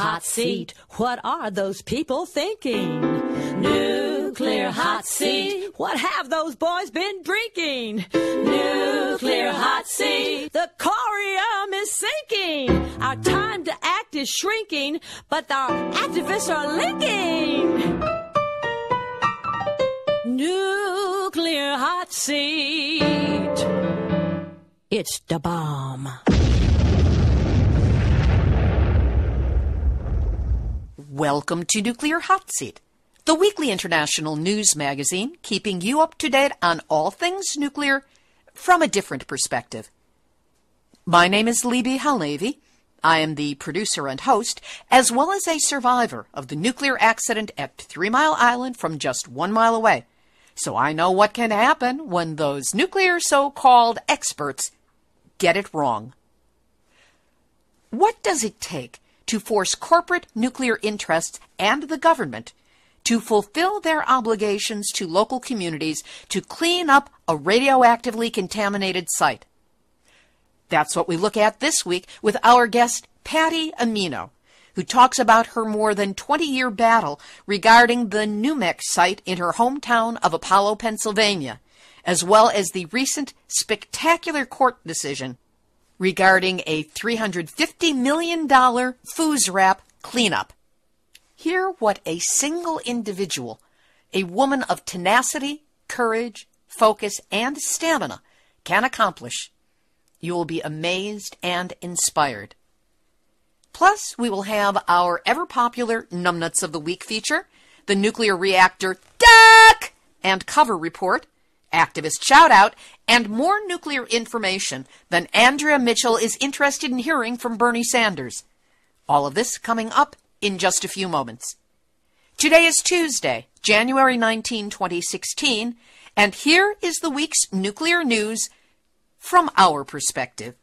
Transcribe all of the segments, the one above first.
hot seat. What are those people thinking? Nuclear hot seat. What have those boys been drinking? Nuclear hot seat. The corium is sinking. Our time to act is shrinking, but our activists are linking. Nuclear hot seat. It's the bomb. Welcome to Nuclear Hot Seat, the weekly international news magazine keeping you up to date on all things nuclear from a different perspective. My name is Libby Halnavy. I am the producer and host, as well as a survivor of the nuclear accident at 3 Mile Island from just 1 mile away. So I know what can happen when those nuclear so-called experts get it wrong. What does it take to force corporate nuclear interests and the government to fulfill their obligations to local communities to clean up a radioactively contaminated site? That's what we look at this week with our guest, Patty Amino, who talks about her more than 20-year battle regarding the NUMEC site in her hometown of Apollo, Pennsylvania, as well as the recent spectacular court decision regarding a $350 million FOOSRAP cleanup. Hear what a single individual, a woman of tenacity, courage, focus, and stamina can accomplish. You will be amazed and inspired. Plus, we will have our ever-popular Numbnuts of the Week feature, the nuclear reactor duck and cover report, activist shout-out, and more nuclear information than Andrea Mitchell is interested in hearing from Bernie Sanders. All of this coming up in just a few moments. Today is Tuesday, January 19, 2016, and here is the week's nuclear news from our perspective.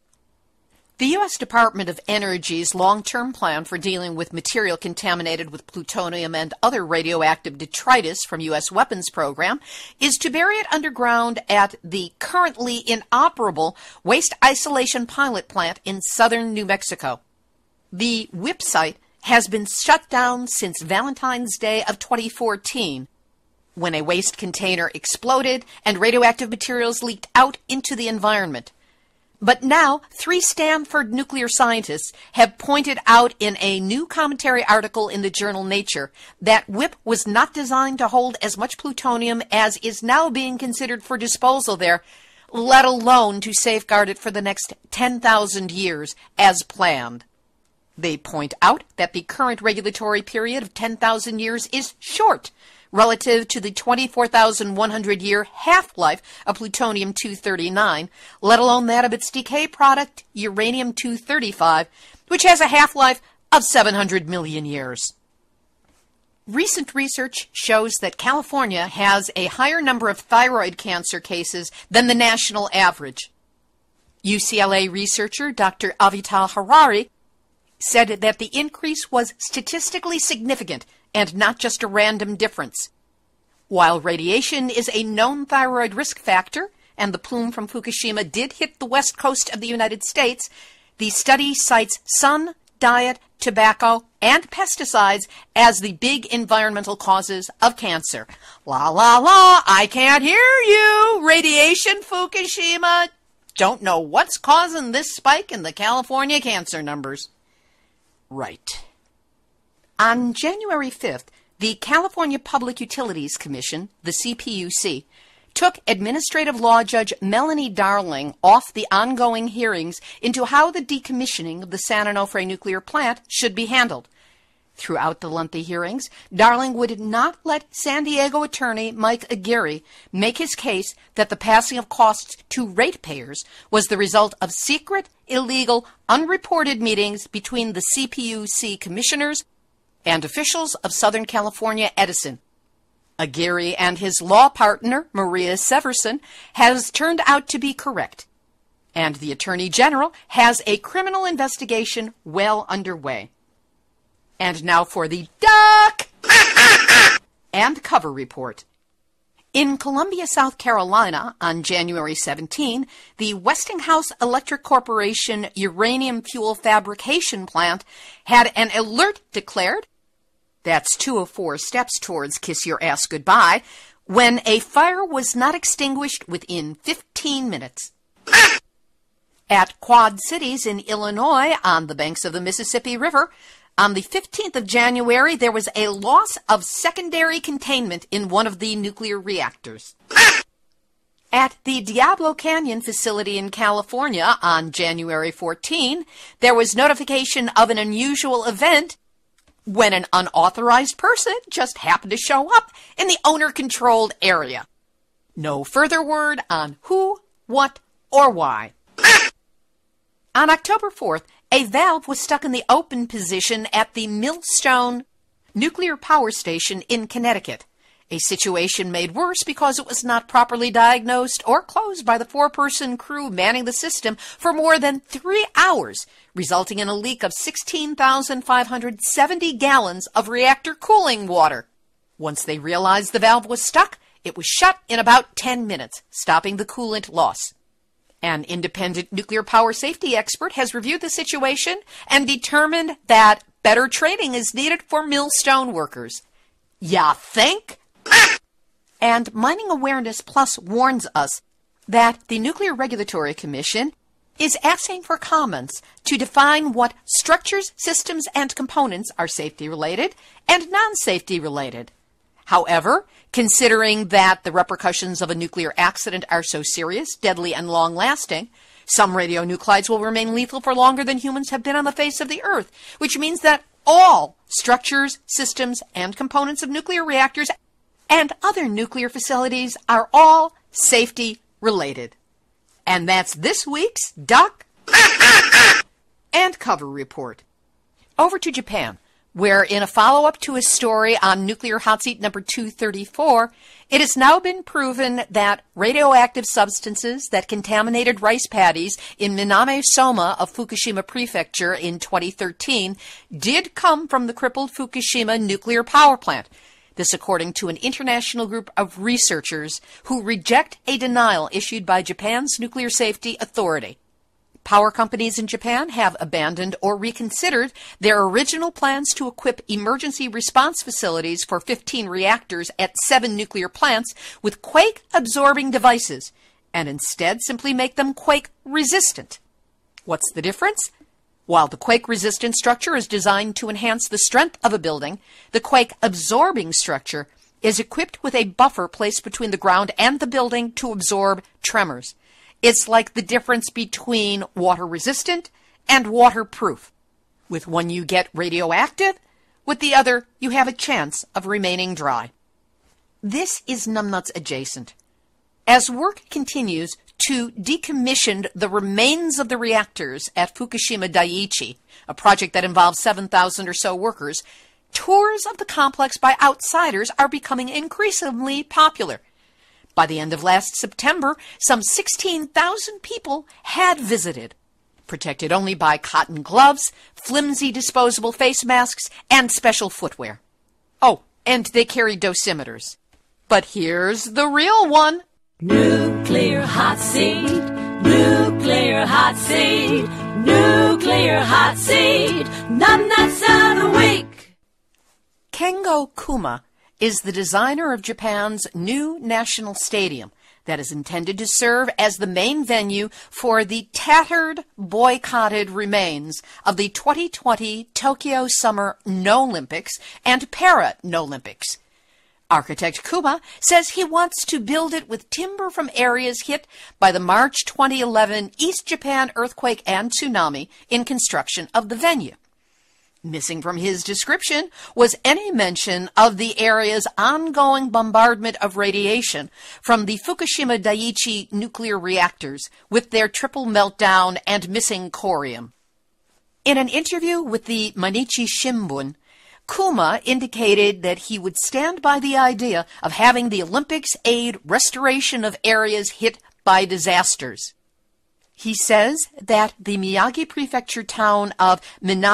The U.S. Department of Energy's long-term plan for dealing with material contaminated with plutonium and other radioactive detritus from U.S. weapons program is to bury it underground at the currently inoperable waste isolation pilot plant in southern New Mexico. The WIPP site has been shut down since Valentine's Day of 2014, when a waste container exploded and radioactive materials leaked out into the environment. But now, 3 Stanford nuclear scientists have pointed out in a new commentary article in the journal Nature that WIPP was not designed to hold as much plutonium as is now being considered for disposal there, let alone to safeguard it for the next 10,000 years as planned. They point out that the current regulatory period of 10,000 years is short relative to the 24,100-year half-life of plutonium-239, let alone that of its decay product, uranium-235, which has a half-life of 700 million years. Recent research shows that California has a higher number of thyroid cancer cases than the national average. UCLA researcher Dr. Avital Harari said that the increase was statistically significant and not just a random difference. While radiation is a known thyroid risk factor, and the plume from Fukushima did hit the west coast of the United States, the study cites sun, diet, tobacco, and pesticides as the big environmental causes of cancer. La la la, I can't hear you! Radiation, Fukushima! Don't know what's causing this spike in the California cancer numbers. Right. On January 5th, the California Public Utilities Commission, the CPUC, took Administrative Law Judge Melanie Darling off the ongoing hearings into how the decommissioning of the San Onofre nuclear plant should be handled. Throughout the lengthy hearings, Darling would not let San Diego attorney Mike Aguirre make his case that the passing of costs to ratepayers was the result of secret, illegal, unreported meetings between the CPUC commissioners and officials of Southern California Edison. Aguirre and his law partner, Maria Severson, has turned out to be correct, and the Attorney General has a criminal investigation well underway. And now for the duck and cover report. In Columbia, South Carolina, on January 17, the Westinghouse Electric Corporation uranium fuel fabrication plant had an alert declared. That's 2 of 4 steps towards kiss your ass goodbye, when a fire was not extinguished within 15 minutes. At Quad Cities in Illinois, on the banks of the Mississippi River, on the 15th of January, there was a loss of secondary containment in one of the nuclear reactors. At the Diablo Canyon facility in California on January 14, there was notification of an unusual event when an unauthorized person just happened to show up in the owner-controlled area. No further word on who, what, or why. On October 4th, a valve was stuck in the open position at the Millstone Nuclear Power Station in Connecticut, a situation made worse because it was not properly diagnosed or closed by the 4-person crew manning the system for more than 3 hours, resulting in a leak of 16,570 gallons of reactor cooling water. Once they realized the valve was stuck, it was shut in about 10 minutes, stopping the coolant loss. An independent nuclear power safety expert has reviewed the situation and determined that better training is needed for Millstone workers. Ya think? And Mining Awareness Plus warns us that the Nuclear Regulatory Commission is asking for comments to define what structures, systems, and components are safety-related and non-safety related. However, considering that the repercussions of a nuclear accident are so serious, deadly, and long-lasting, some radionuclides will remain lethal for longer than humans have been on the face of the Earth, which means that all structures, systems, and components of nuclear reactors and other nuclear facilities are all safety-related. And that's this week's Duck and Cover Report. Over to Japan, where in a follow-up to a story on Nuclear Hot Seat number 234, it has now been proven that radioactive substances that contaminated rice paddies in Miname-Soma of Fukushima Prefecture in 2013 did come from the crippled Fukushima nuclear power plant. This according to an international group of researchers who reject a denial issued by Japan's Nuclear Safety Authority. Power companies in Japan have abandoned or reconsidered their original plans to equip emergency response facilities for 15 reactors at 7 nuclear plants with quake-absorbing devices, and instead simply make them quake-resistant. What's the difference? While the quake-resistant structure is designed to enhance the strength of a building, the quake-absorbing structure is equipped with a buffer placed between the ground and the building to absorb tremors. It's like the difference between water-resistant and waterproof. With one you get radioactive, with the other you have a chance of remaining dry. This is numbnuts adjacent. As work continues to decommission the remains of the reactors at Fukushima Daiichi, a project that involves 7,000 or so workers, tours of the complex by outsiders are becoming increasingly popular. By the end of last September, some 16,000 people had visited, protected only by cotton gloves, flimsy disposable face masks, and special footwear. Oh, and they carry dosimeters. But here's the real one. Nuclear hot seat, nuclear hot seat, nuclear hot seat, numbnuts of the week. Kengo Kuma is the designer of Japan's new national stadium that is intended to serve as the main venue for the tattered, boycotted remains of the 2020 Tokyo Summer No-Olympics and Para-No-Olympics. Architect Kuma says he wants to build it with timber from areas hit by the March 2011 East Japan earthquake and tsunami in construction of the venue. Missing from his description was any mention of the area's ongoing bombardment of radiation from the Fukushima Daiichi nuclear reactors with their triple meltdown and missing corium. In an interview with the Mainichi Shimbun, Kuma indicated that he would stand by the idea of having the Olympics aid restoration of areas hit by disasters. He says that the Miyagi Prefecture town of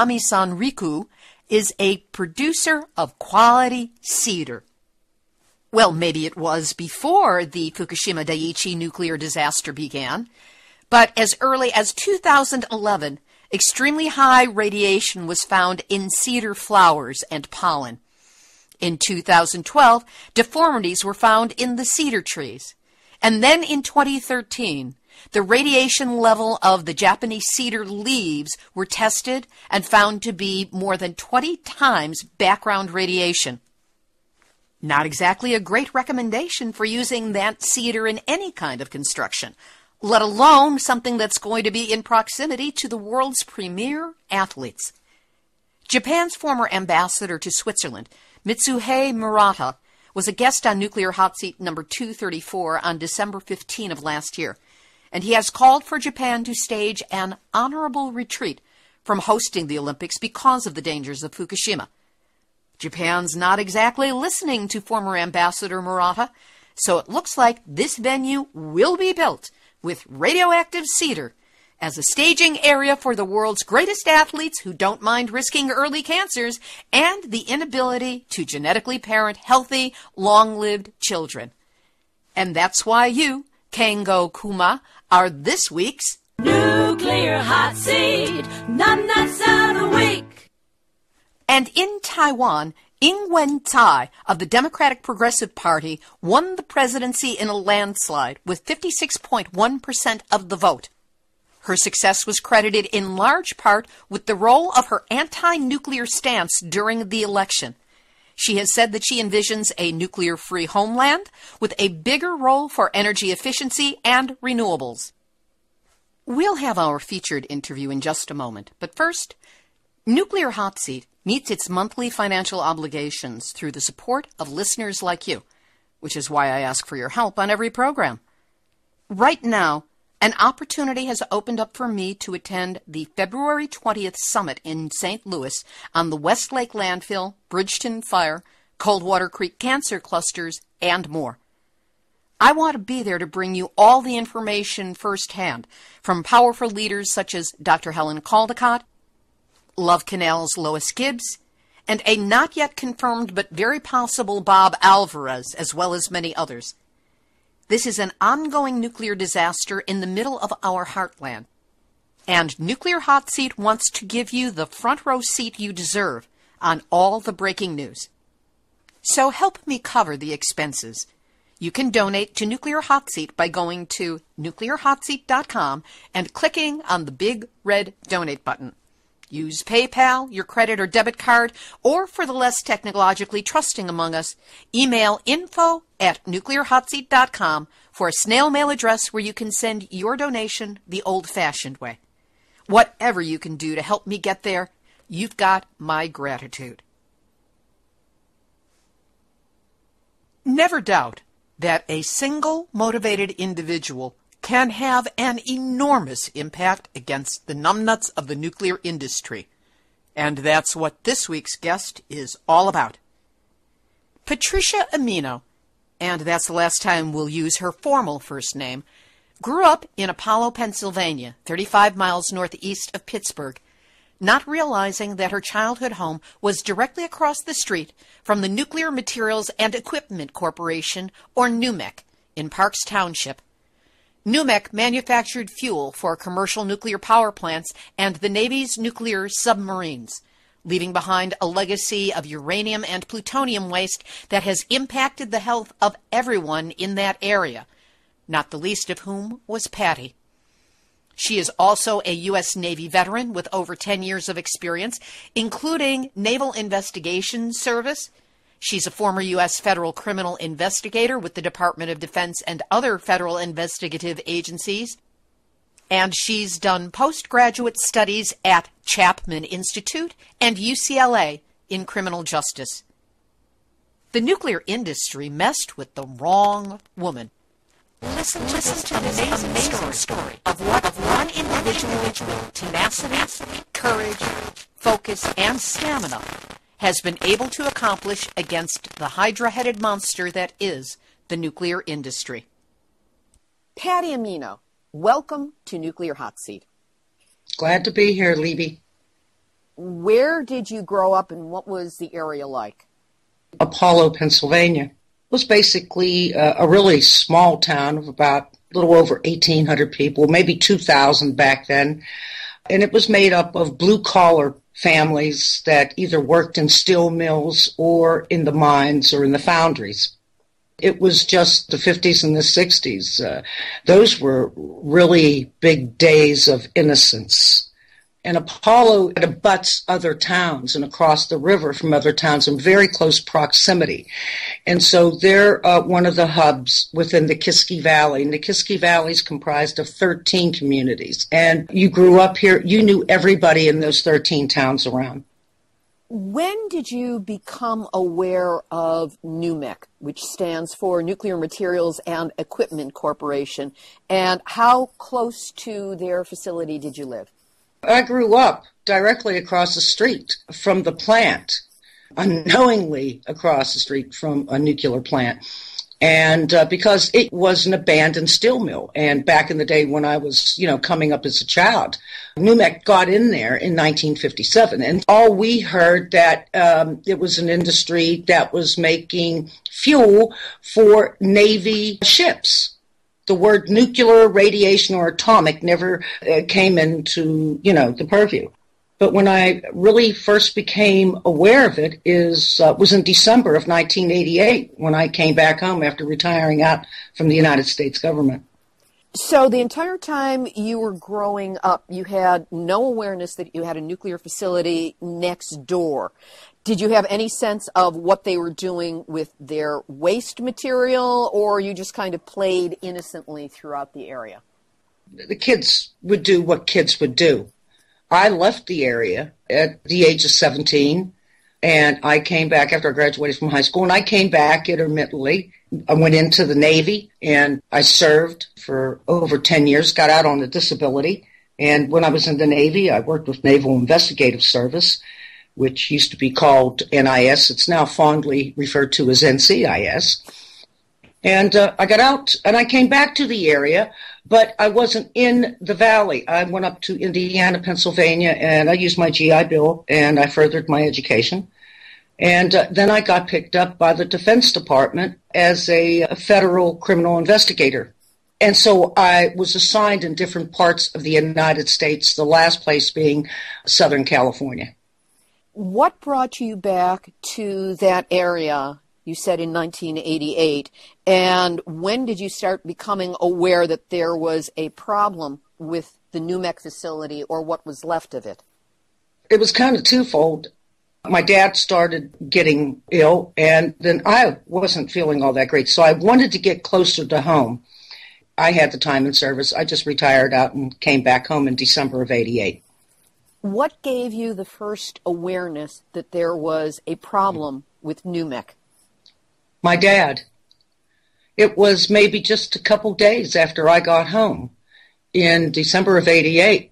Minami-Sanriku is a producer of quality cedar. Well, maybe it was before the Fukushima Daiichi nuclear disaster began, but as early as 2011, extremely high radiation was found in cedar flowers and pollen. In 2012, deformities were found in the cedar trees. And then in 2013, the radiation level of the Japanese cedar leaves were tested and found to be more than 20 times background radiation. Not exactly a great recommendation for using that cedar in any kind of construction, let alone something that's going to be in proximity to the world's premier athletes. Japan's former ambassador to Switzerland, Mitsuhei Murata, was a guest on Nuclear Hot Seat number 234 on December 15 of last year, and he has called for Japan to stage an honorable retreat from hosting the Olympics because of the dangers of Fukushima. Japan's not exactly listening to former Ambassador Murata, so it looks like this venue will be built with radioactive cedar as a staging area for the world's greatest athletes who don't mind risking early cancers and the inability to genetically parent healthy, long-lived children. And that's why you, Kengo Kuma, are this week's Nuclear Hot Seat, nuts out a week. And in Taiwan, Ing-wen Tsai of the Democratic Progressive Party won the presidency in a landslide with 56.1% of the vote. Her success was credited in large part with the role of her anti-nuclear stance during the election. She has said that she envisions a nuclear-free homeland with a bigger role for energy efficiency and renewables. We'll have our featured interview in just a moment, but first, Nuclear Hot Seat meets its monthly financial obligations through the support of listeners like you, which is why I ask for your help on every program. Right now, an opportunity has opened up for me to attend the February 20th summit in St. Louis on the Westlake Landfill, Bridgeton Fire, Coldwater Creek Cancer Clusters, and more. I want to be there to bring you all the information firsthand from powerful leaders such as Dr. Helen Caldicott, Love Canal's Lois Gibbs, and a not yet confirmed but very possible Bob Alvarez, as well as many others. This is an ongoing nuclear disaster in the middle of our heartland. And Nuclear Hot Seat wants to give you the front row seat you deserve on all the breaking news. So help me cover the expenses. You can donate to Nuclear Hot Seat by going to nuclearhotseat.com and clicking on the big red donate button. Use PayPal, your credit or debit card, or for the less technologically trusting among us, email info@nuclearhotseat.com for a snail mail address where you can send your donation the old-fashioned way. Whatever you can do to help me get there, you've got my gratitude. Never doubt that a single motivated individual can have an enormous impact against the numbnuts of the nuclear industry. And that's what this week's guest is all about. Patricia Amino, and that's the last time we'll use her formal first name, grew up in Apollo, Pennsylvania, 35 miles northeast of Pittsburgh, not realizing that her childhood home was directly across the street from the Nuclear Materials and Equipment Corporation, or NUMEC, in Parks Township. NUMEC manufactured fuel for commercial nuclear power plants and the Navy's nuclear submarines, leaving behind a legacy of uranium and plutonium waste that has impacted the health of everyone in that area, not the least of whom was Patty. She is also a U.S. Navy veteran with over 10 years of experience, including Naval Investigation Service. She's a former U.S. federal criminal investigator with the Department of Defense and other federal investigative agencies. And she's done postgraduate studies at Chapman Institute and UCLA in criminal justice. The nuclear industry messed with the wrong woman. Listen to the amazing story of what one individual's tenacity, courage, focus, and stamina has been able to accomplish against the hydra-headed monster that is the nuclear industry. Patty Amino, welcome to Nuclear Hot Seat. Glad to be here, Libby. Where did you grow up and what was the area like? Apollo, Pennsylvania. was basically a really small town of about a little over 1,800 people, maybe 2,000 back then. And it was made up of blue-collar families that either worked in steel mills or in the mines or in the foundries. It was just the 50s and the 60s. Those were really big days of innocence. And Apollo abuts other towns and across the river from other towns in very close proximity. And so they're one of the hubs within the Kiski Valley. And the Kiski Valley is comprised of 13 communities. And you grew up here, you knew everybody in those 13 towns around. When did you become aware of NUMEC, which stands for Nuclear Materials and Equipment Corporation, and how close to their facility did you live? I grew up directly across the street from the plant, unknowingly across the street from a nuclear plant. And because it was an abandoned steel mill. And back in the day when I was, coming up as a child, NUMEC got in there in 1957. And all we heard that it was an industry that was making fuel for Navy ships. The word nuclear, radiation, or atomic never came into, the purview. But when I really first became aware of it was in December of 1988 when I came back home after retiring out from the United States government. So the entire time you were growing up, you had no awareness that you had a nuclear facility next door. Did you have any sense of what they were doing with their waste material, or you just kind of played innocently throughout the area? The kids would do what kids would do. I left the area at the age of 17, and I came back after I graduated from high school, and I came back intermittently. I went into the Navy, and I served for over 10 years, got out on a disability. And when I was in the Navy, I worked with Naval Investigative Service, which used to be called NIS. It's now fondly referred to as NCIS. And I got out, and I came back to the area, but I wasn't in the valley. I went up to Indiana, Pennsylvania, and I used my GI Bill, and I furthered my education. And then I got picked up by the Defense Department as a federal criminal investigator. And so I was assigned in different parts of the United States, the last place being Southern California. What brought you back to that area, you said in 1988, and when did you start becoming aware that there was a problem with the NUMEC facility or what was left of it? It was kind of twofold. My dad started getting ill, and then I wasn't feeling all that great, so I wanted to get closer to home. I had the time in service. I just retired out and came back home in December of 88. What gave you the first awareness that there was a problem with NUMEC? My dad. It was maybe just a couple days after I got home in December of 88.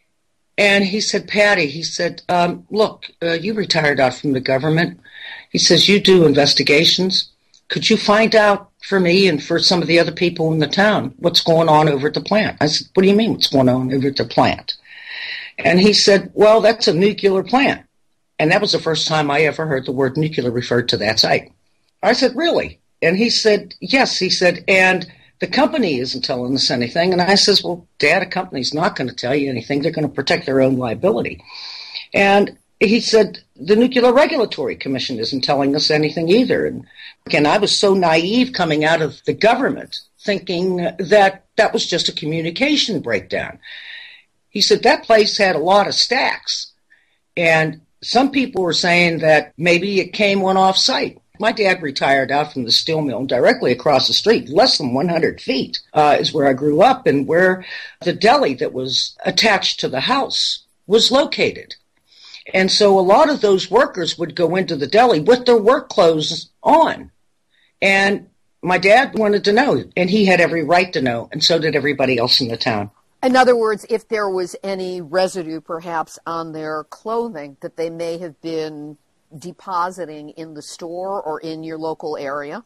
And he said, Patty, he said, look, you retired out from the government. He says, you do investigations. Could you find out for me and for some of the other people in the town what's going on over at the plant? I said, what do you mean what's going on over at the plant? And he said, well, that's a nuclear plant. And that was the first time I ever heard the word nuclear referred to that site. I said, really? And he said, yes. He said, and the company isn't telling us anything. And I says, well, Dad, a company's not going to tell you anything. They're going to protect their own liability. And he said, the Nuclear Regulatory Commission isn't telling us anything either. And I was so naive coming out of the government, thinking that that was just a communication breakdown. He said that place had a lot of stacks, and some people were saying that maybe it came one off-site. My dad retired out from the steel mill directly across the street, less than 100 feet is where I grew up and where the deli that was attached to the house was located. And so a lot of those workers would go into the deli with their work clothes on. And my dad wanted to know, and he had every right to know, and so did everybody else in the town. In other words, if there was any residue perhaps on their clothing that they may have been depositing in the store or in your local area?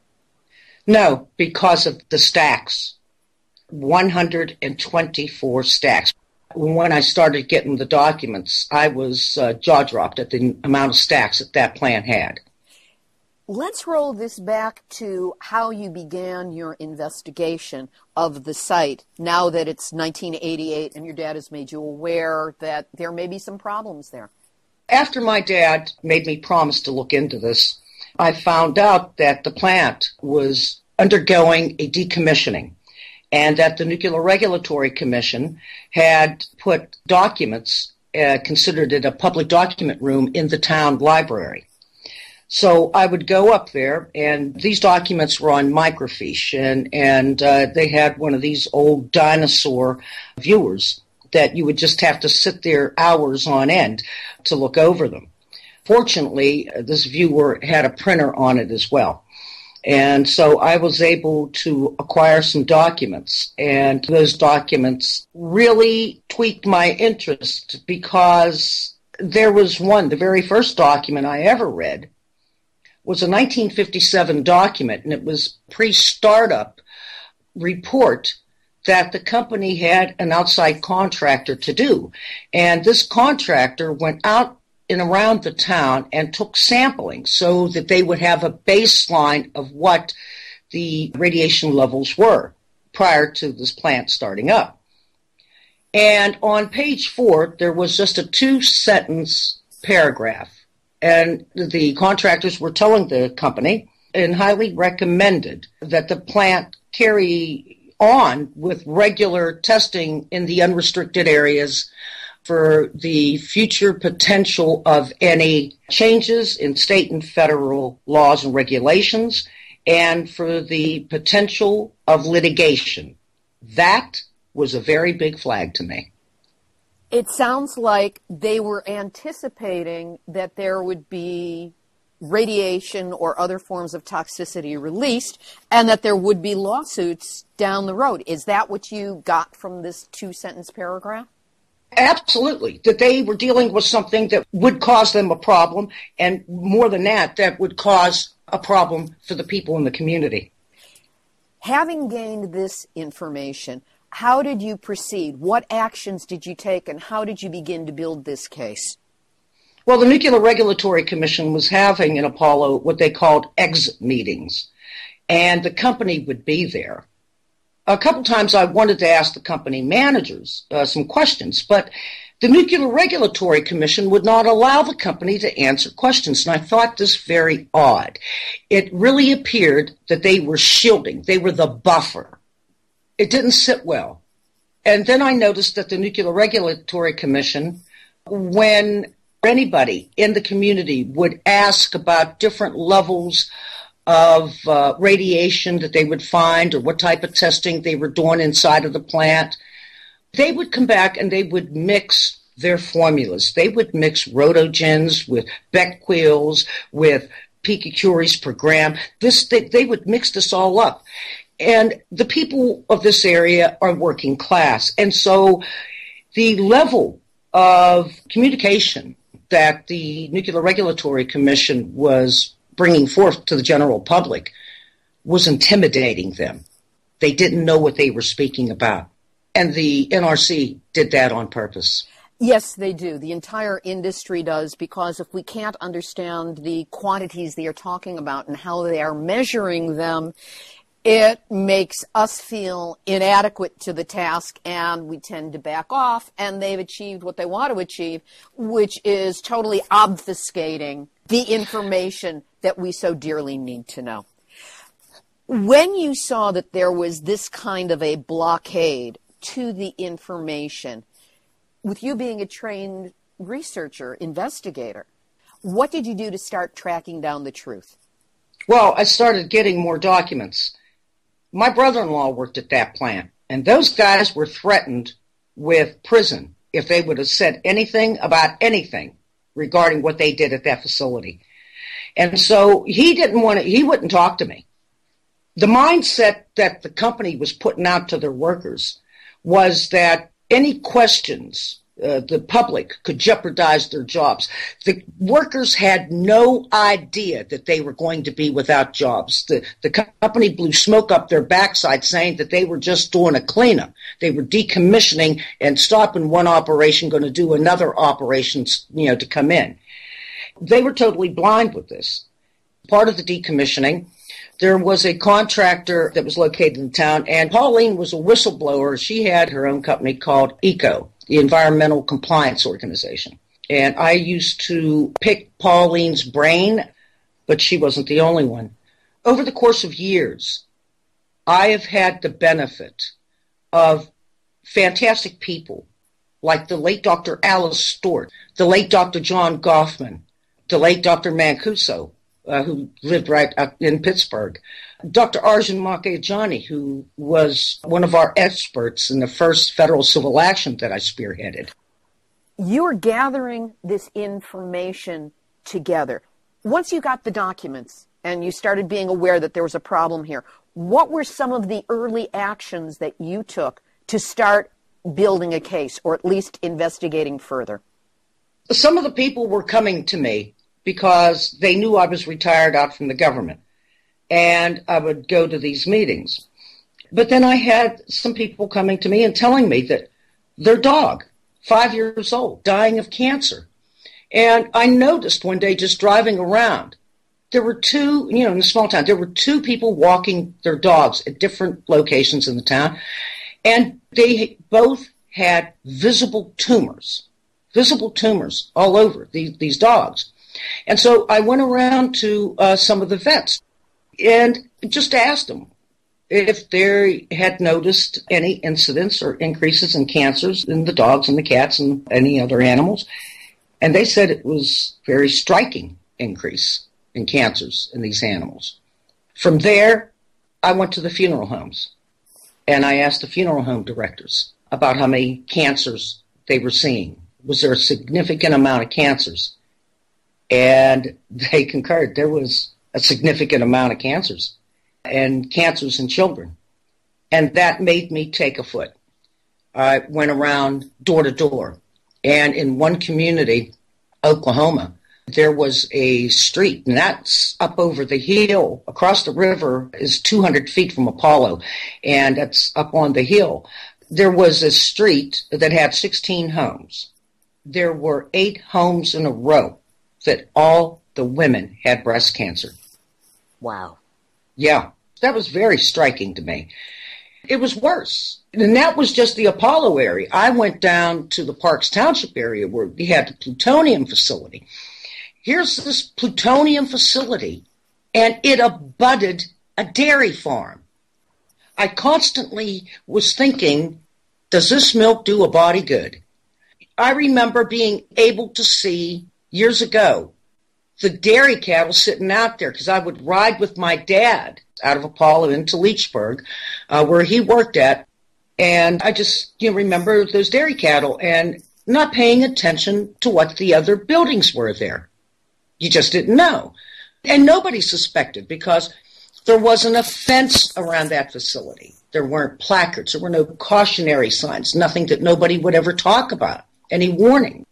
No, because of the stacks. 124 stacks. When I started getting the documents, I was jaw-dropped at the amount of stacks that plant had. Let's roll this back to how you began your investigation of the site now that it's 1988 and your dad has made you aware that there may be some problems there. After my dad made me promise to look into this, I found out that the plant was undergoing a decommissioning and that the Nuclear Regulatory Commission had put documents, considered it a public document room in the town library. So I would go up there, and these documents were on microfiche, and they had one of these old dinosaur viewers that you would just have to sit there hours on end to look over them. Fortunately, this viewer had a printer on it as well. And so I was able to acquire some documents, and those documents really tweaked my interest because there was one, the very first document I ever read, was a 1957 document, and it was pre-startup report that the company had an outside contractor to do. And this contractor went out and around the town and took sampling so that they would have a baseline of what the radiation levels were prior to this plant starting up. And on page 4, there was just a 2-sentence paragraph. And the contractors were telling the company and highly recommended that the plant carry on with regular testing in the unrestricted areas for the future potential of any changes in state and federal laws and regulations, and for the potential of litigation. That was a very big flag to me. It sounds like they were anticipating that there would be radiation or other forms of toxicity released and that there would be lawsuits down the road. Is that what you got from this 2-sentence paragraph? Absolutely, that they were dealing with something that would cause them a problem, and more than that, that would cause a problem for the people in the community. Having gained this information, how did you proceed? What actions did you take, and how did you begin to build this case? Well, the Nuclear Regulatory Commission was having in Apollo what they called exit meetings, and the company would be there. A couple times I wanted to ask the company managers some questions, but the Nuclear Regulatory Commission would not allow the company to answer questions, and I thought this very odd. It really appeared that they were shielding. They were the buffer. It didn't sit well. And then I noticed that the Nuclear Regulatory Commission, when anybody in the community would ask about different levels of radiation that they would find or what type of testing they were doing inside of the plant, they would come back and they would mix their formulas. They would mix rotogens with Becquerels, with picocuries per gram. They would mix this all up. And the people of this area are working class. And so the level of communication that the Nuclear Regulatory Commission was bringing forth to the general public was intimidating them. They didn't know what they were speaking about. And the NRC did that on purpose. Yes, they do. The entire industry does, because if we can't understand the quantities they are talking about and how they are measuring them, it makes us feel inadequate to the task, and we tend to back off, and they've achieved what they want to achieve, which is totally obfuscating the information that we so dearly need to know. When you saw that there was this kind of a blockade to the information, with you being a trained researcher, investigator, what did you do to start tracking down the truth? Well, I started getting more documents. My brother-in-law worked at that plant, and those guys were threatened with prison if they would have said anything about anything regarding what they did at that facility. And so he wouldn't talk to me. The mindset that the company was putting out to their workers was that any questions the public could jeopardize their jobs. The workers had no idea that they were going to be without jobs. The company blew smoke up their backside saying that they were just doing a cleanup. They were decommissioning and stopping one operation, going to do another operation, to come in. They were totally blind with this. part of the decommissioning, there was a contractor that was located in town, and Pauline was a whistleblower. She had her own company called ECO, the Environmental Compliance Organization. And I used to pick Pauline's brain, but she wasn't the only one. Over the course of years, I have had the benefit of fantastic people like the late Dr. Alice Stewart, the late Dr. John Goffman, the late Dr. Mancuso, who lived right up in Pittsburgh, Dr. Arjun Makhijani, who was one of our experts in the first federal civil action that I spearheaded. You're gathering this information together. Once you got the documents and you started being aware that there was a problem here, what were some of the early actions that you took to start building a case, or at least investigating further? Some of the people were coming to me because they knew I was retired out from the government, and I would go to these meetings. But then I had some people coming to me and telling me that their dog, 5 years old, dying of cancer. And I noticed one day just driving around, there were two, in a small town, there were two people walking their dogs at different locations in the town, and they both had visible tumors all over these dogs. And so I went around to some of the vets and just asked them if they had noticed any incidents or increases in cancers in the dogs and the cats and any other animals. And they said it was a very striking increase in cancers in these animals. From there, I went to the funeral homes and I asked the funeral home directors about how many cancers they were seeing. Was there a significant amount of cancers? And they concurred. There was a significant amount of cancers, and cancers in children. And that made me take a foot. I went around door to door. And in one community, Oklahoma, there was a street, and that's up over the hill. Across the river is 200 feet from Apollo, and that's up on the hill. There was a street that had 16 homes. There were 8 homes in a row that all the women had breast cancer. Wow. Yeah, that was very striking to me. It was worse. And that was just the Apollo area. I went down to the Parks Township area where we had the plutonium facility. Here's this plutonium facility, and it abutted a dairy farm. I constantly was thinking, does this milk do a body good? I remember being able to see years ago the dairy cattle sitting out there, because I would ride with my dad out of Apollo into Leechburg, where he worked at, and I just remember those dairy cattle and not paying attention to what the other buildings were there. You just didn't know. And nobody suspected because there wasn't a fence around that facility. There weren't placards. There were no cautionary signs, nothing that nobody would ever talk about, any warning.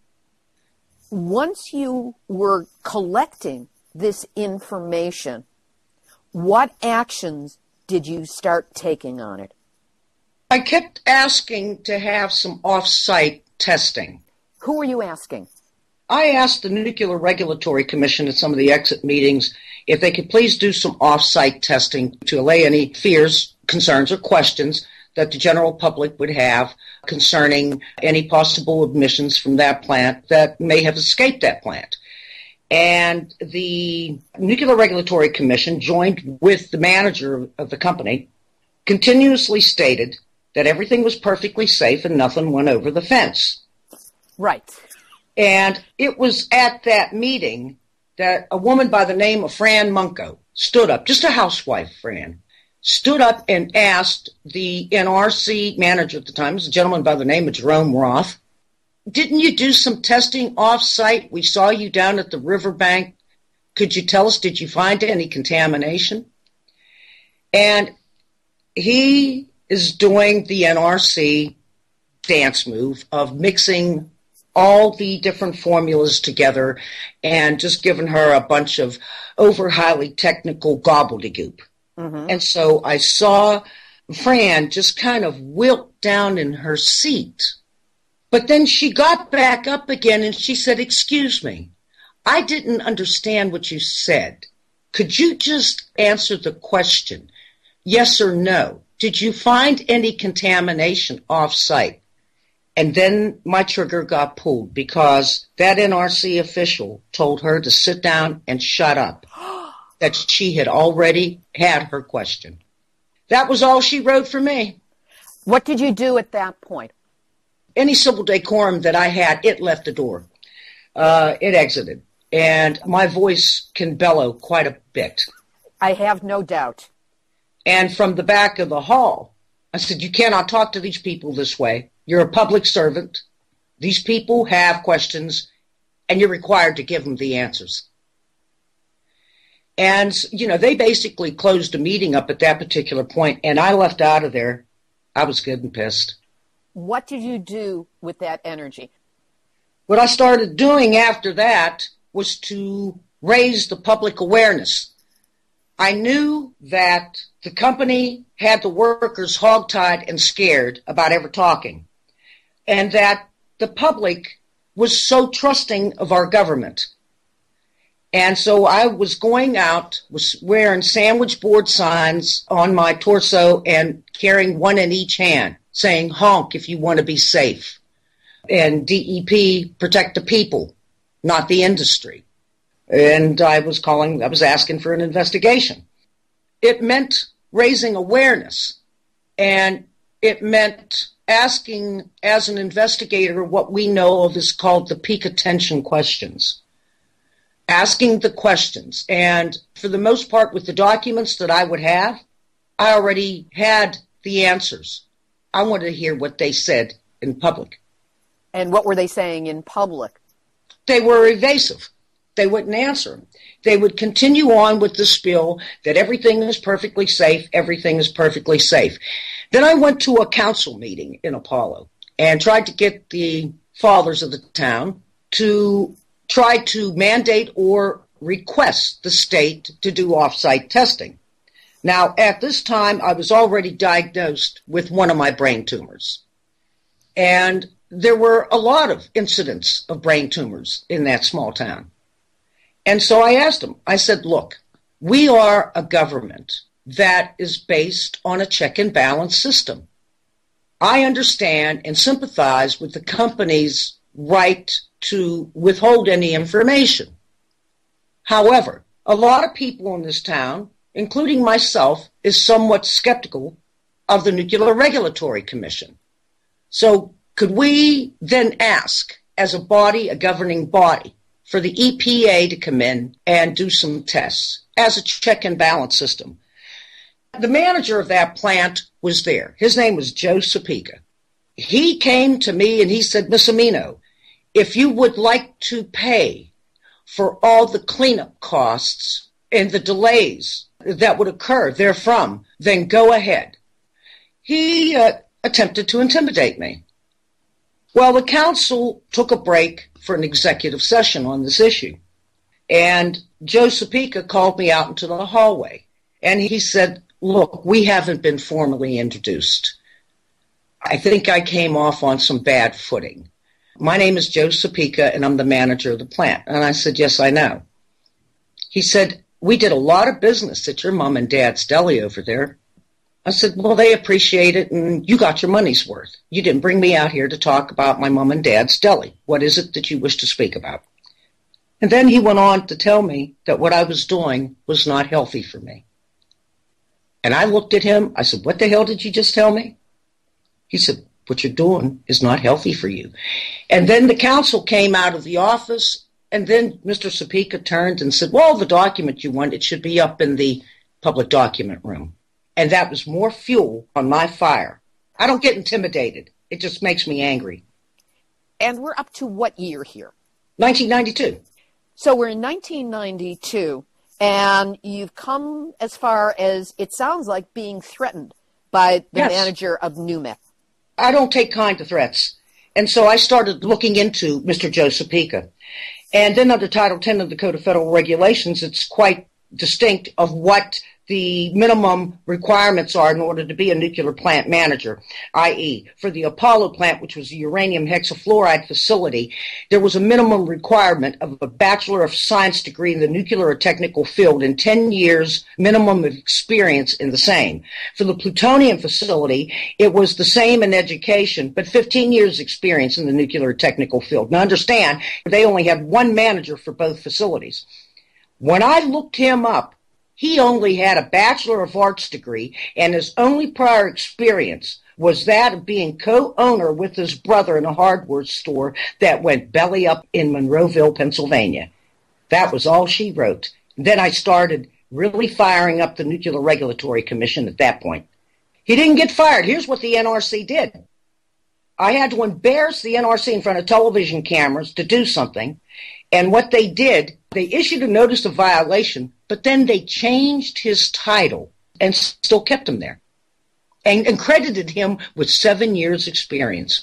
Once you were collecting this information, what actions did you start taking on it? I kept asking to have some off-site testing. Who were you asking? I asked the Nuclear Regulatory Commission at some of the exit meetings if they could please do some off-site testing to allay any fears, concerns, or questions that the general public would have concerning any possible emissions from that plant that may have escaped that plant. And the Nuclear Regulatory Commission, joined with the manager of the company, continuously stated that everything was perfectly safe and nothing went over the fence. Right. And it was at that meeting that a woman by the name of Fran Munko stood up, just a housewife, Fran, stood up and asked the NRC manager at the time, it was a gentleman by the name of Jerome Roth, didn't you do some testing off-site? We saw you down at the riverbank. Could you tell us, did you find any contamination? And he is doing the NRC dance move of mixing all the different formulas together and just giving her a bunch of over highly technical gobbledygook. Mm-hmm. And so I saw Fran just kind of wilt down in her seat. But then she got back up again and she said, "Excuse me, I didn't understand what you said. could you just answer the question, yes or no? Did you find any contamination off-site? And then my trigger got pulled because that NRC official told her to sit down and shut up, that she had already had her question. That was all she wrote for me. What did you do at that point? Any civil decorum that I had, it left the door. It exited. And my voice can bellow quite a bit. I have no doubt. And from the back of the hall, I said, you cannot talk to these people this way. You're a public servant. These people have questions, and you're required to give them the answers. And, they basically closed the meeting up at that particular point, and I left out of there. I was good and pissed. What did you do with that energy? What I started doing after that was to raise the public awareness. I knew that the company had the workers hogtied and scared about ever talking, and that the public was so trusting of our government. And so I was going out, was wearing sandwich board signs on my torso and carrying one in each hand, saying, honk if you want to be safe. And DEP, protect the people, not the industry. And I was asking for an investigation. It meant raising awareness, and it meant asking, as an investigator, what we know of is called the peak attention questions. Asking the questions. And for the most part, with the documents that I would have, I already had the answers. I wanted to hear what they said in public. And what were they saying in public? They were evasive. They wouldn't answer them. They would continue on with the spiel that everything is perfectly safe, everything is perfectly safe. Then I went to a council meeting in Apollo and tried to get the fathers of the town to try to mandate or request the state to do off-site testing. Now, at this time, I was already diagnosed with one of my brain tumors. And there were a lot of incidents of brain tumors in that small town. And so I asked them, I said, look, we are a government that is based on a check and balance system. I understand and sympathize with the company's right to withhold any information. However, a lot of people in this town, including myself, is somewhat skeptical of the Nuclear Regulatory Commission. So could we then ask, as a body, a governing body, for the EPA to come in and do some tests as a check and balance system? The manager of that plant was there. His name was Joe Sapika. He came to me and he said, Miss Amino, if you would like to pay for all the cleanup costs and the delays that would occur therefrom, then go ahead. He attempted to intimidate me. Well, the council took a break for an executive session on this issue. And Joe Sapika called me out into the hallway. And he said, look, we haven't been formally introduced. I think I came off on some bad footing. My name is Joe Sapika, and I'm the manager of the plant. And I said, yes, I know. He said, we did a lot of business at your mom and dad's deli over there. I said, well, they appreciate it, and you got your money's worth. You didn't bring me out here to talk about my mom and dad's deli. What is it that you wish to speak about? And then he went on to tell me that what I was doing was not healthy for me. And I looked at him. I said, what the hell did you just tell me? He said, what you're doing is not healthy for you. And then the council came out of the office, and then Mr. Sapika turned and said, well, the document you want, it should be up in the public document room. And that was more fuel on my fire. I don't get intimidated. It just makes me angry. And we're up to what year here? 1992. So we're in 1992, and you've come as far as, it sounds like, being threatened by the manager of NUMEC. I don't take kind to threats. And so I started looking into Mr. Joe Sapika. And then under Title 10 of the Code of Federal Regulations, it's quite distinct of what the minimum requirements are in order to be a nuclear plant manager, i.e., for the Apollo plant, which was a uranium hexafluoride facility, there was a minimum requirement of a Bachelor of Science degree in the nuclear or technical field and 10 years minimum of experience in the same. For the plutonium facility, it was the same in education, but 15 years experience in the nuclear or technical field. Now understand, they only had one manager for both facilities. When I looked him up, he only had a Bachelor of Arts degree, and his only prior experience was that of being co-owner with his brother in a hardware store that went belly up in Monroeville, Pennsylvania. That was all she wrote. Then I started really firing up the Nuclear Regulatory Commission at that point. He didn't get fired. Here's what the NRC did. I had to embarrass the NRC in front of television cameras to do something. And what they did, they issued a notice of violation, but then they changed his title and still kept him there and credited him with 7 years experience.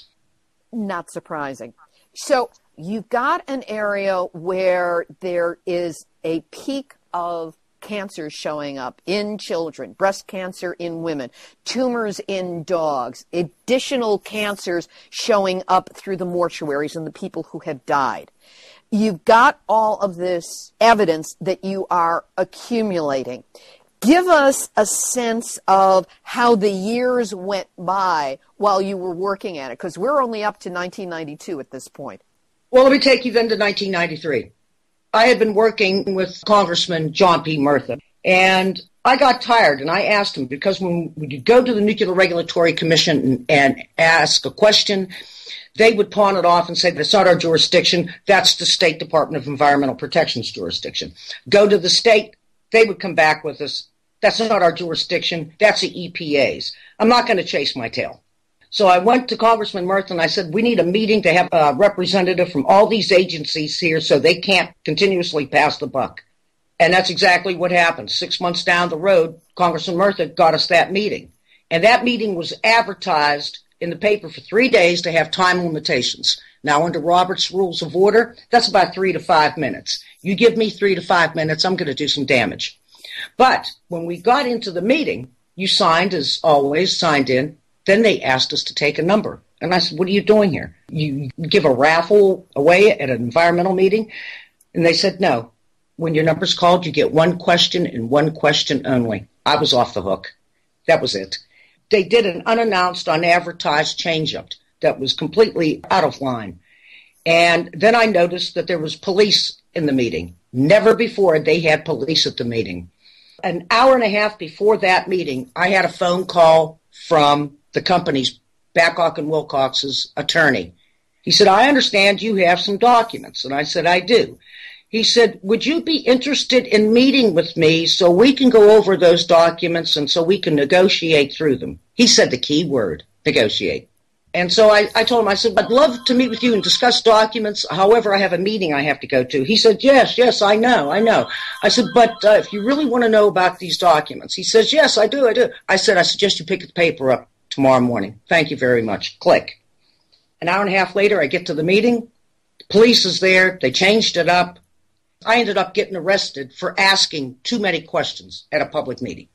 Not surprising. So you've got an area where there is a peak of cancers showing up in children, breast cancer in women, tumors in dogs, additional cancers showing up through the mortuaries and the people who have died. You've got all of this evidence that you are accumulating. Give us a sense of how the years went by while you were working at it, because we're only up to 1992 at this point. Well, let me take you then to 1993. I had been working with Congressman John P. Murtha, and I got tired, and I asked him, because when you go to the Nuclear Regulatory Commission and ask a question, they would pawn it off and say, that's not our jurisdiction. That's the State Department of Environmental Protection's jurisdiction. Go to the state. They would come back with us. That's not our jurisdiction. That's the EPA's. I'm not going to chase my tail. So I went to Congressman Murtha and I said, we need a meeting to have a representative from all these agencies here so they can't continuously pass the buck. And that's exactly what happened. 6 months down the road, Congressman Murtha got us that meeting. And that meeting was advertised in the paper for 3 days to have time limitations. Now, under Robert's Rules of Order, that's about 3 to 5 minutes. You give me 3 to 5 minutes, I'm going to do some damage. But when we got into the meeting, you signed, as always, signed in. Then they asked us to take a number. And I said, what are you doing here? You give a raffle away at an environmental meeting? And they said, no. When your number's called, you get one question and one question only. I was off the hook. That was it. They did an unannounced, unadvertised change-up that was completely out of line. And then I noticed that there was police in the meeting. Never before had they had police at the meeting. An hour and a half before that meeting, I had a phone call from the company's, Babcock and Wilcox's attorney. He said, I understand you have some documents. And I said, I do. He said, would you be interested in meeting with me so we can go over those documents and so we can negotiate through them? He said the key word, negotiate. And so I told him, I said, I'd love to meet with you and discuss documents. However, I have a meeting I have to go to. He said, yes, I know. I said, but if you really want to know about these documents. He says, yes, I do. I said, I suggest you pick the paper up tomorrow morning. Thank you very much. Click. An hour and a half later, I get to the meeting. The police is there. They changed it up. I ended up getting arrested for asking too many questions at a public meeting.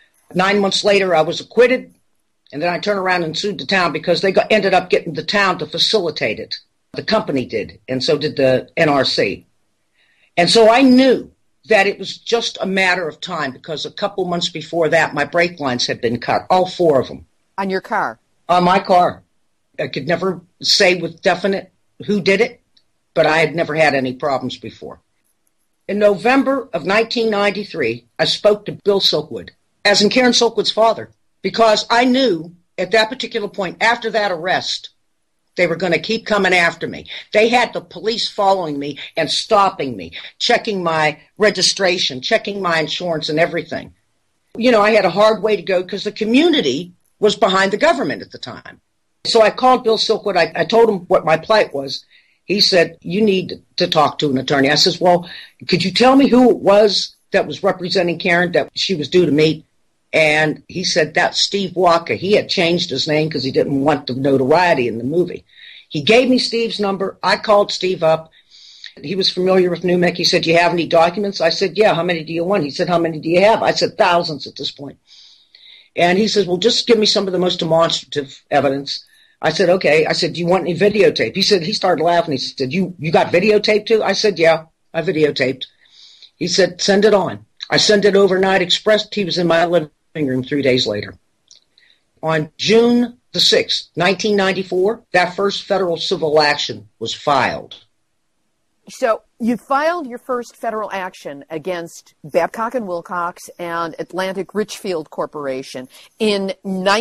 9 months later, I was acquitted, and then I turned around and sued the town because they ended up getting the town to facilitate it. The company did, and so did the NRC. And so I knew that it was just a matter of time because a couple months before that, my brake lines had been cut, all 4 of them. On your car? On my car. I could never say with definite who did it, but I had never had any problems before. In November of 1993, I spoke to Bill Silkwood, as in Karen Silkwood's father, because I knew at that particular point, after that arrest, they were going to keep coming after me. They had the police following me and stopping me, checking my registration, checking my insurance and everything. You know, I had a hard way to go because the community was behind the government at the time. So I called Bill Silkwood. I told him what my plight was. He said, you need to talk to an attorney. I says, well, could you tell me who it was that was representing Karen that she was due to meet? And he said, that's Steve Walker. He had changed his name because he didn't want the notoriety in the movie. He gave me Steve's number. I called Steve up. He was familiar with NUMEC. He said, do you have any documents? I said, yeah. How many do you want? He said, how many do you have? I said, thousands at this point. And he says, well, just give me some of the most demonstrative evidence. I said, okay. I said, do you want any videotape? He started laughing. He said, you got videotape too? I said, yeah, I videotaped. He said, send it on. I sent it overnight express. He was in my living room 3 days later. On June the 6th, 1994, that first federal civil action was filed. So you filed your first federal action against Babcock & Wilcox and Atlantic Richfield Corporation in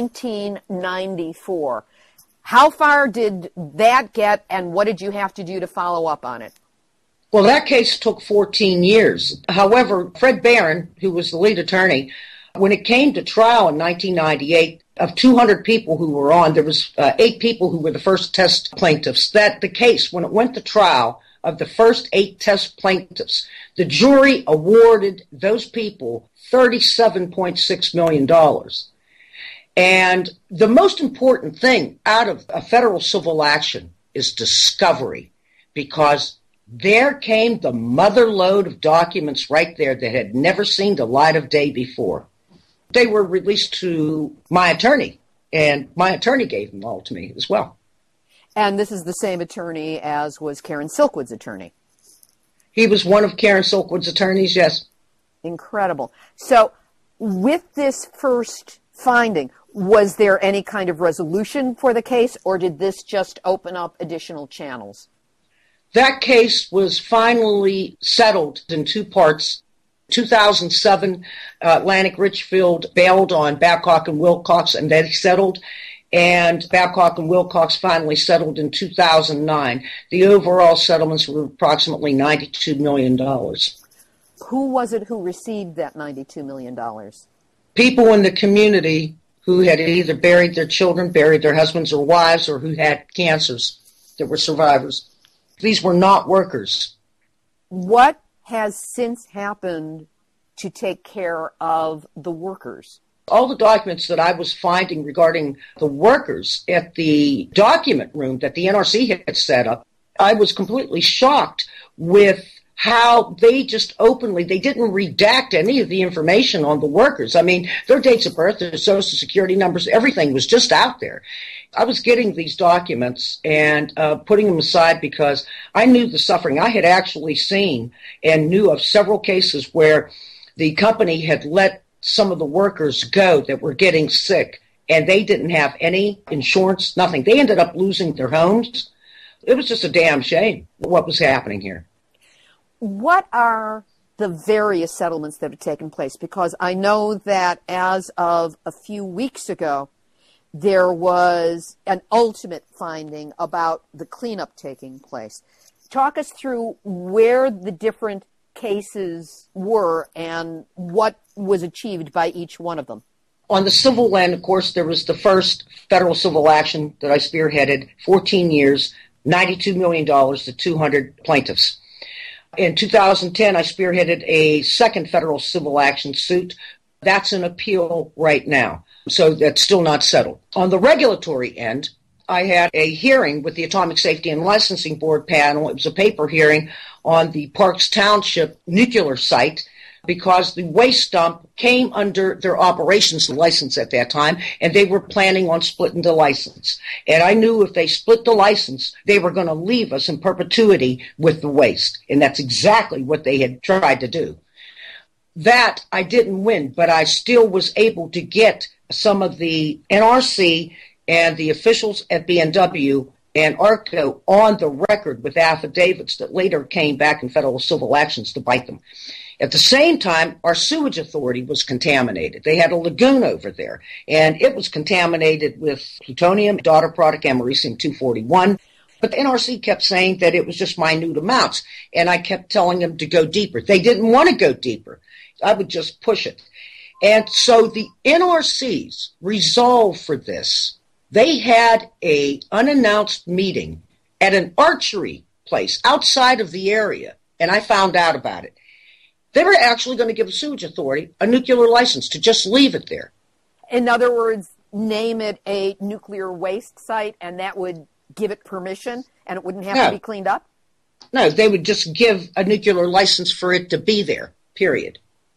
1994. How far did that get, and what did you have to do to follow up on it? Well, that case took 14 years. However, Fred Barron, who was the lead attorney, when it came to trial in 1998, of 200 people who were on, there was 8 people who were the first test plaintiffs. That the case, when it went to trial, of the first 8 test plaintiffs, the jury awarded those people $37.6 million. And the most important thing out of a federal civil action is discovery, because there came the mother lode of documents right there that had never seen the light of day before. They were released to my attorney, and my attorney gave them all to me as well. And this is the same attorney as was Karen Silkwood's attorney. He was one of Karen Silkwood's attorneys, yes. Incredible. So with this first finding, was there any kind of resolution for the case, or did this just open up additional channels? That case was finally settled in 2 parts. 2007, Atlantic Richfield bailed on Babcock & Wilcox, and they settled. And Babcock & Wilcox finally settled in 2009. The overall settlements were approximately $92 million. Who was it who received that $92 million? People in the community who had either buried their children, buried their husbands or wives, or who had cancers that were survivors. These were not workers. What has since happened to take care of the workers? All the documents that I was finding regarding the workers at the document room that the NRC had set up, I was completely shocked with how they just openly, they didn't redact any of the information on the workers. I mean, their dates of birth, their social security numbers, everything was just out there. I was getting these documents and putting them aside because I knew the suffering. I had actually seen and knew of several cases where the company had let some of the workers go that were getting sick, and they didn't have any insurance, nothing. They ended up losing their homes. It was just a damn shame what was happening here. What are the various settlements that have taken place? Because I know that as of a few weeks ago, there was an ultimate finding about the cleanup taking place. Talk us through where the different cases were and what was achieved by each one of them. On the civil end, of course, there was the first federal civil action that I spearheaded, 14 years, $92 million to 200 plaintiffs. In 2010, I spearheaded a second federal civil action suit. That's an appeal right now, so that's still not settled. On the regulatory end, I had a hearing with the Atomic Safety and Licensing Board panel. It was a paper hearing on the Parks Township nuclear site because the waste dump came under their operations license at that time, and they were planning on splitting the license. And I knew if they split the license, they were going to leave us in perpetuity with the waste. And that's exactly what they had tried to do. That I didn't win, but I still was able to get some of the NRC and the officials at B&W and ARCO on the record with affidavits that later came back in federal civil actions to bite them. At the same time, our sewage authority was contaminated. They had a lagoon over there, and it was contaminated with plutonium, daughter product americium-241. But the NRC kept saying that it was just minute amounts, and I kept telling them to go deeper. They didn't want to go deeper. I would just push it. And so the NRC's resolve for this, they had an unannounced meeting at an archery place outside of the area, and I found out about it. They were actually going to give the sewage authority a nuclear license to just leave it there. In other words, name it a nuclear waste site, and that would give it permission, and it wouldn't have to be cleaned up? No, they would just give a nuclear license for it to be there, period.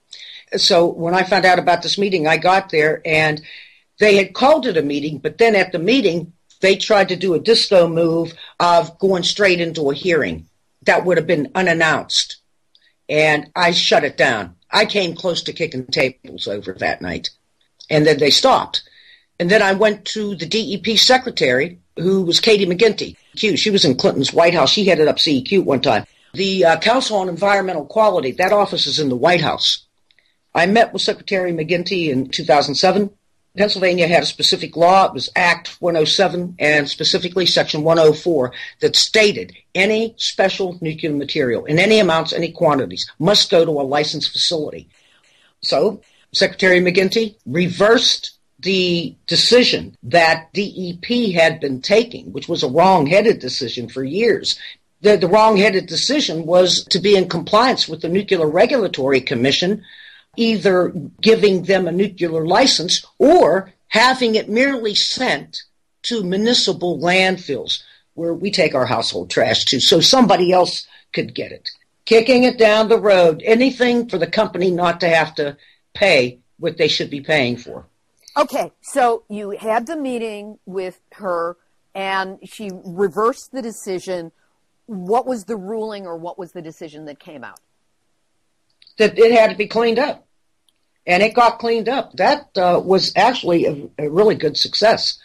So when I found out about this meeting, I got there and they had called it a meeting, but then at the meeting, they tried to do a disco move of going straight into a hearing that would have been unannounced. And I shut it down. I came close to kicking tables over that night. And then they stopped. And then I went to the DEP secretary, who was Katie McGinty. She was in Clinton's White House. She headed up CEQ at one time. The Council on Environmental Quality, that office is in the White House. I met with Secretary McGinty in 2007. Pennsylvania had a specific law. It was Act 107 and specifically Section 104 that stated any special nuclear material in any amounts, any quantities must go to a licensed facility. So Secretary McGinty reversed the decision that DEP had been taking, which was a wrong-headed decision for years. The wrong-headed decision was to be in compliance with the Nuclear Regulatory Commission, either giving them a nuclear license or having it merely sent to municipal landfills where we take our household trash to so somebody else could get it. Kicking it down the road, anything for the company not to have to pay what they should be paying for. Okay, so you had the meeting with her and she reversed the decision. What was the ruling or what was the decision that came out? That it had to be cleaned up. And it got cleaned up. That was actually a really good success.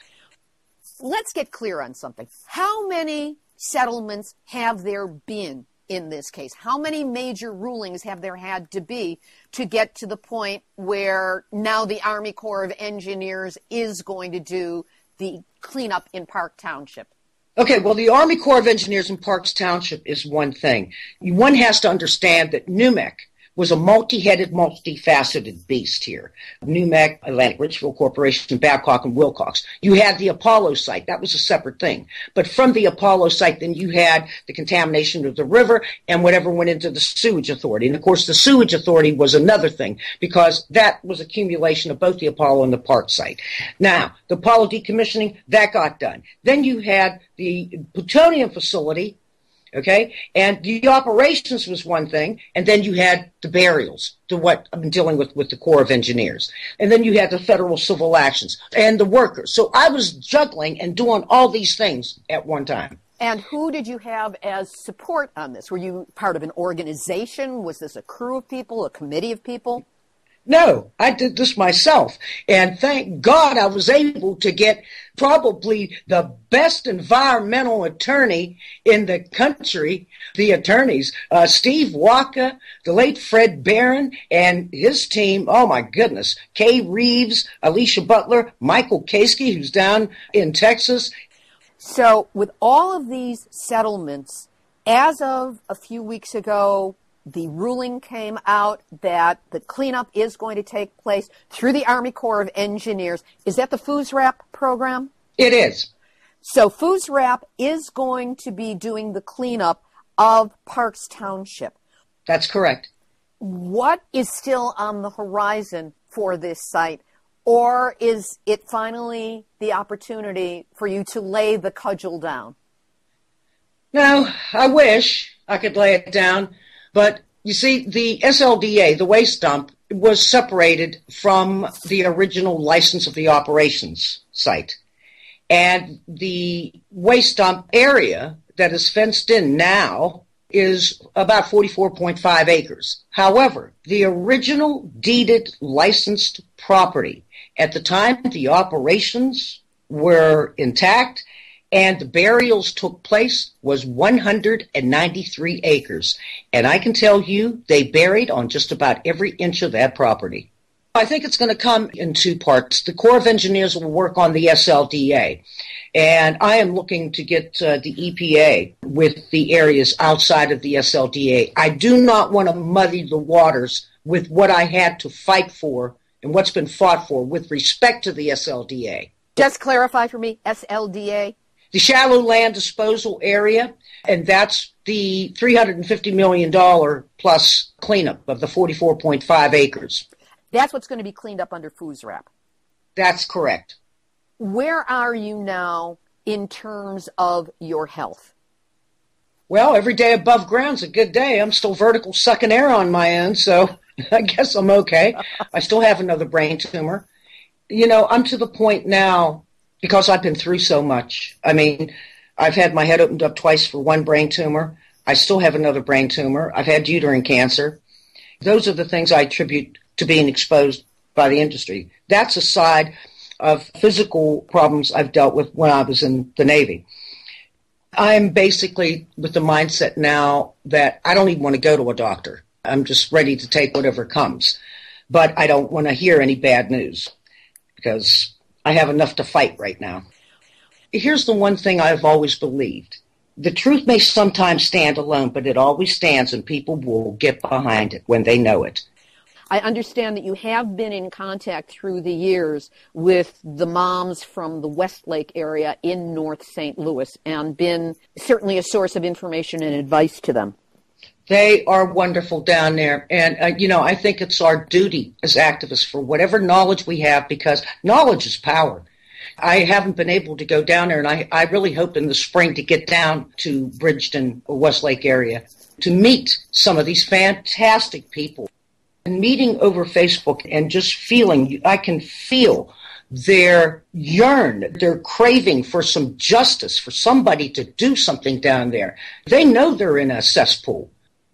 Let's get clear on something. How many settlements have there been in this case? How many major rulings have there had to be to get to the point where now the Army Corps of Engineers is going to do the cleanup in Park Township? Okay, well, the Army Corps of Engineers in Parks Township is one thing. One has to understand that NUMEC was a multi-headed, multifaceted beast here. NUMEC, Atlantic Richfield Corporation, Babcock and Wilcox. You had the Apollo site. That was a separate thing. But from the Apollo site, then you had the contamination of the river and whatever went into the sewage authority. And, of course, the sewage authority was another thing because that was accumulation of both the Apollo and the Park site. Now, the Apollo decommissioning, that got done. Then you had the plutonium facility. Okay, and the operations was one thing, and then you had the burials, to what I've been dealing with the Corps of Engineers. And then you had the federal civil actions and the workers. So I was juggling and doing all these things at one time. And who did you have as support on this? Were you part of an organization? Was this a crew of people, a committee of people? No, I did this myself. And thank God I was able to get probably the best environmental attorney in the country, the attorneys, Steve Waka, the late Fred Barron, and his team. Oh, my goodness. Kay Reeves, Alicia Butler, Michael Kasky, who's down in Texas. So with all of these settlements, as of a few weeks ago, the ruling came out that the cleanup is going to take place through the Army Corps of Engineers. Is that the FUSRAP program? It is. So FUSRAP is going to be doing the cleanup of Parks Township. That's correct. What is still on the horizon for this site? Or is it finally the opportunity for you to lay the cudgel down? No, I wish I could lay it down. But you see, the SLDA, the waste dump, was separated from the original license of the operations site. And the waste dump area that is fenced in now is about 44.5 acres. However, the original deeded licensed property at the time the operations were intact and the burials took place was 193 acres. And I can tell you they buried on just about every inch of that property. I think it's going to come in two parts. The Corps of Engineers will work on the SLDA. And I am looking to get the EPA with the areas outside of the SLDA. I do not want to muddy the waters with what I had to fight for and what's been fought for with respect to the SLDA. Just clarify for me, SLDA? The shallow land disposal area, and that's the $350 million plus cleanup of the 44.5 acres. That's what's going to be cleaned up under FUSRAP. That's correct. Where are you now in terms of your health? Well, every day above ground's a good day. I'm still vertical sucking air on my end, so I guess I'm okay. I still have another brain tumor. I'm to the point now, because I've been through so much. I mean, I've had my head opened up twice for one brain tumor. I still have another brain tumor. I've had uterine cancer. Those are the things I attribute to being exposed by the industry. That's a side of physical problems I've dealt with when I was in the Navy. I'm basically with the mindset now that I don't even want to go to a doctor. I'm just ready to take whatever comes. But I don't want to hear any bad news because I have enough to fight right now. Here's the one thing I've always believed. The truth may sometimes stand alone, but it always stands, and people will get behind it when they know it. I understand that you have been in contact through the years with the moms from the Westlake area in North St. Louis and been certainly a source of information and advice to them. They are wonderful down there. And, I think it's our duty as activists for whatever knowledge we have, because knowledge is power. I haven't been able to go down there, and I really hope in the spring to get down to Bridgeton or Westlake area to meet some of these fantastic people. And meeting over Facebook and just feeling, I can feel their their craving for some justice, for somebody to do something down there. They know they're in a cesspool.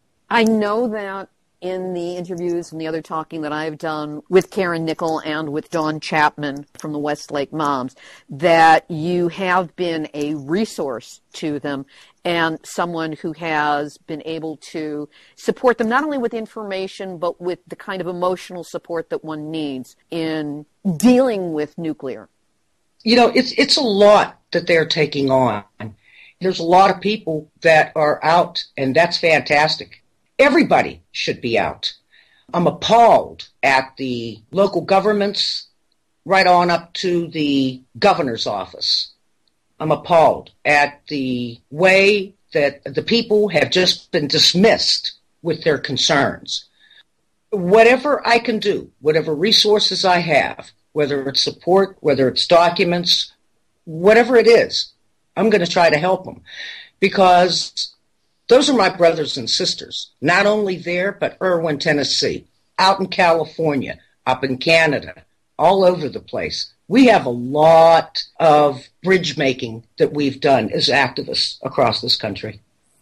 I know that in the interviews and the other talking that I've done with Karen Nickel and with Dawn Chapman from the Westlake Moms, that you have been a resource to them and someone who has been able to support them not only with information, but with the kind of emotional support that one needs in dealing with nuclear. It's a lot that they're taking on. There's a lot of people that are out, and that's fantastic. Everybody should be out. I'm appalled at the local governments right on up to the governor's office. I'm appalled at the way that the people have just been dismissed with their concerns. Whatever I can do, whatever resources I have, whether it's support, whether it's documents, whatever it is, I'm going to try to help them, because those are my brothers and sisters, not only there, but Erwin, Tennessee, out in California, up in Canada, all over the place. We have a lot of bridge making that we've done as activists across this country.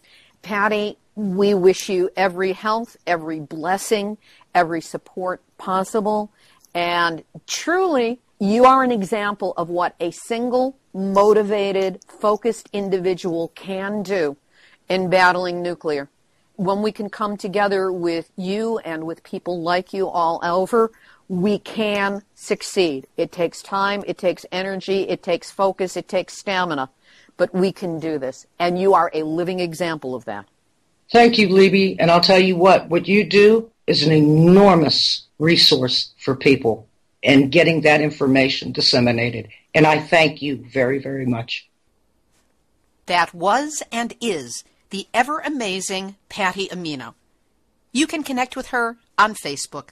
Patty, we wish you every health, every blessing, every support possible. And truly, you are an example of what a single, motivated, focused individual can do in battling nuclear. When we can come together with you and with people like you all over, we can succeed. It takes time, it takes energy, it takes focus, it takes stamina, but we can do this. And you are a living example of that. Thank you, Libby. And I'll tell you what you do is an enormous resource for people and getting that information disseminated. And I thank you very, very much. That was and is the ever-amazing Patty Amino. You can connect with her on Facebook.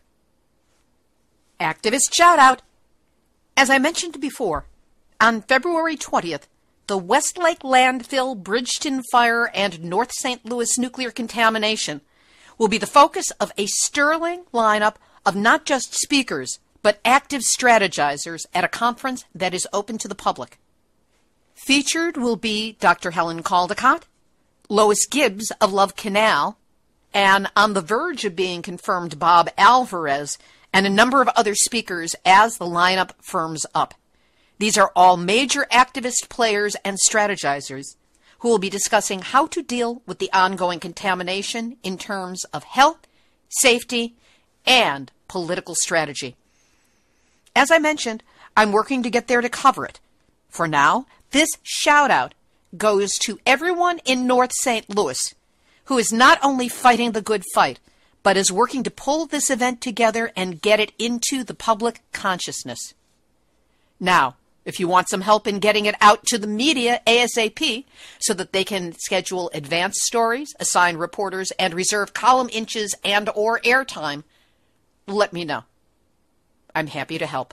Activist shout-out. As I mentioned before, on February 20th, the Westlake landfill, Bridgeton fire, and North St. Louis nuclear contamination will be the focus of a sterling lineup of not just speakers, but active strategizers at a conference that is open to the public. Featured will be Dr. Helen Caldicott, Lois Gibbs of Love Canal, and on the verge of being confirmed, Bob Alvarez, and a number of other speakers as the lineup firms up. These are all major activist players and strategizers who will be discussing how to deal with the ongoing contamination in terms of health, safety, and political strategy. As I mentioned, I'm working to get there to cover it. For now, this shout-out goes to everyone in North St. Louis who is not only fighting the good fight, but is working to pull this event together and get it into the public consciousness. Now, if you want some help in getting it out to the media ASAP so that they can schedule advance stories, assign reporters, and reserve column inches and or airtime, let me know. I'm happy to help.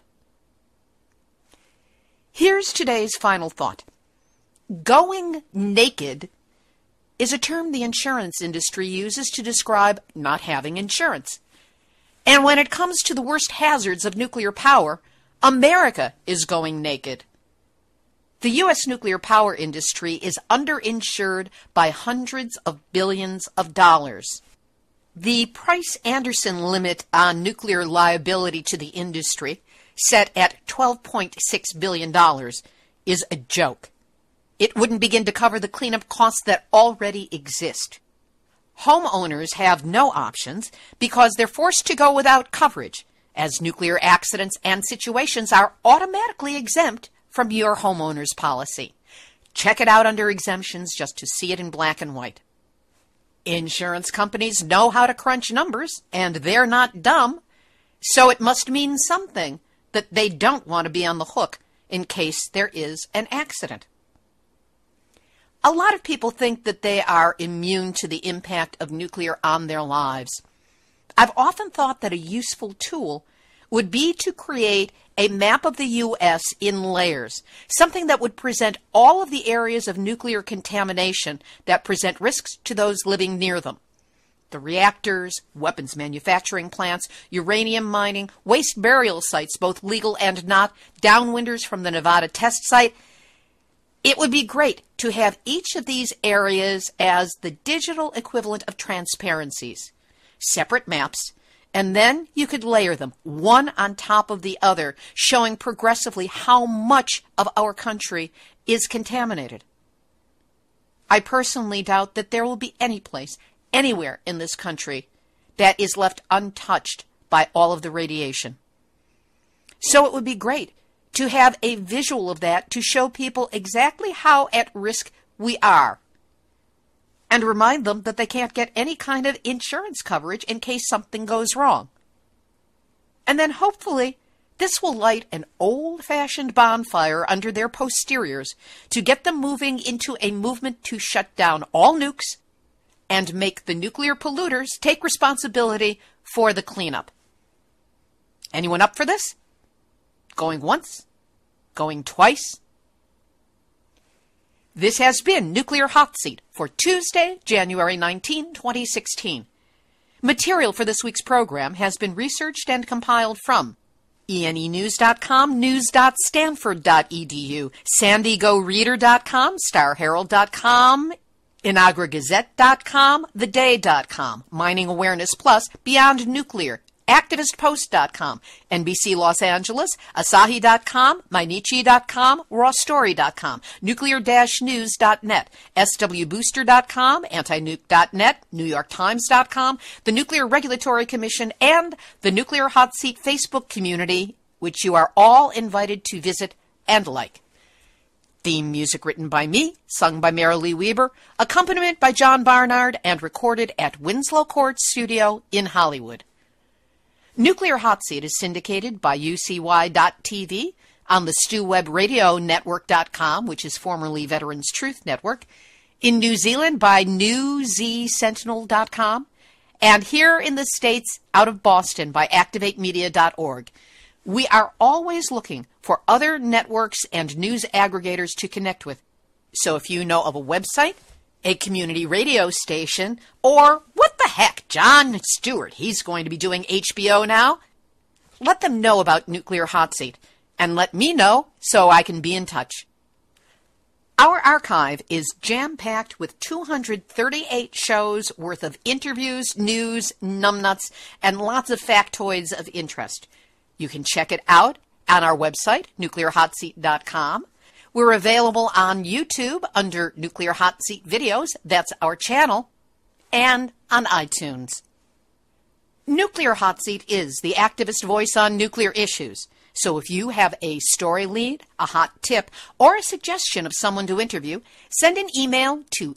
Here's today's final thought. Going naked is a term the insurance industry uses to describe not having insurance. And when it comes to the worst hazards of nuclear power, America is going naked. The U.S. nuclear power industry is underinsured by hundreds of billions of dollars. The Price-Anderson limit on nuclear liability to the industry, set at $12.6 billion, is a joke. It wouldn't begin to cover the cleanup costs that already exist. Homeowners have no options because they're forced to go without coverage, as nuclear accidents and situations are automatically exempt from your homeowner's policy. Check it out under exemptions just to see it in black and white. Insurance companies know how to crunch numbers, and they're not dumb, so it must mean something that they don't want to be on the hook in case there is an accident. A lot of people think that they are immune to the impact of nuclear on their lives. I've often thought that a useful tool would be to create a map of the U.S. in layers, something that would present all of the areas of nuclear contamination that present risks to those living near them. The reactors, weapons manufacturing plants, uranium mining, waste burial sites, both legal and not, downwinders from the Nevada test site. It would be great to have each of these areas as the digital equivalent of transparencies, separate maps, and then you could layer them one on top of the other, showing progressively how much of our country is contaminated. I personally doubt that there will be any place, anywhere in this country, that is left untouched by all of the radiation. So it would be great to have a visual of that to show people exactly how at risk we are, and remind them that they can't get any kind of insurance coverage in case something goes wrong. And then hopefully this will light an old-fashioned bonfire under their posteriors to get them moving into a movement to shut down all nukes and make the nuclear polluters take responsibility for the cleanup. Anyone up for this? Going once? Going twice? This has been Nuclear Hot Seat for Tuesday, January 19, 2016. Material for this week's program has been researched and compiled from enenews.com, news.stanford.edu, sandigoreader.com, starherald.com, inagragazette.com, theday.com, Mining Awareness Plus, Beyond Nuclear, activistpost.com, NBC Los Angeles, Asahi.com, Mainichi.com, rawstory.com, nuclear-news.net, swbooster.com, antinuke.net, newyorktimes.com, the Nuclear Regulatory Commission, and the Nuclear Hot Seat Facebook community, which you are all invited to visit and like. Theme music written by me, sung by Marilee Weber, accompaniment by John Barnard, and recorded at Winslow Court Studio in Hollywood. Nuclear Hot Seat is syndicated by UCY.TV on the StuWebRadioNetwork.com, which is formerly Veterans Truth Network, in New Zealand by NewZSentinel.com, and here in the States out of Boston by ActivateMedia.org. We are always looking for other networks and news aggregators to connect with. So if you know of a website, a community radio station, or what the heck, Jon Stewart, he's going to be doing HBO now, let them know about Nuclear Hot Seat, and let me know so I can be in touch. Our archive is jam-packed with 238 shows worth of interviews, news, numbnuts, and lots of factoids of interest. You can check it out on our website, nuclearhotseat.com. We're available on YouTube under Nuclear Hot Seat Videos, that's our channel, and on iTunes. Nuclear Hot Seat is the activist voice on nuclear issues. So if you have a story lead, a hot tip, or a suggestion of someone to interview, send an email to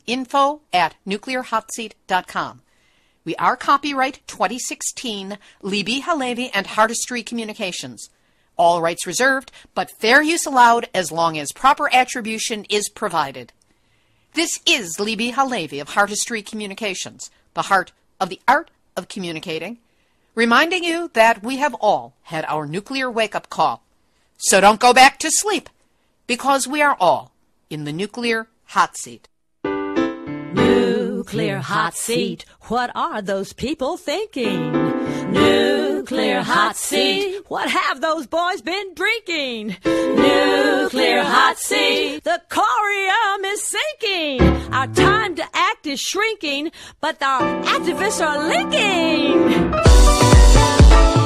info@nuclearhotseat.com. We are copyright 2016, Libbe HaLevy and Heartistry Communications. All rights reserved, but fair use allowed as long as proper attribution is provided. This is Libbe HaLevy of Heartistry Communications, the heart of the art of communicating, reminding you that we have all had our nuclear wake-up call. So don't go back to sleep, because we are all in the nuclear hot seat. Nuclear hot seat. What are those people thinking? Nuclear hot seat. What have those boys been drinking? Nuclear hot seat. The corium is sinking. Our time to act is shrinking, but our activists are linking.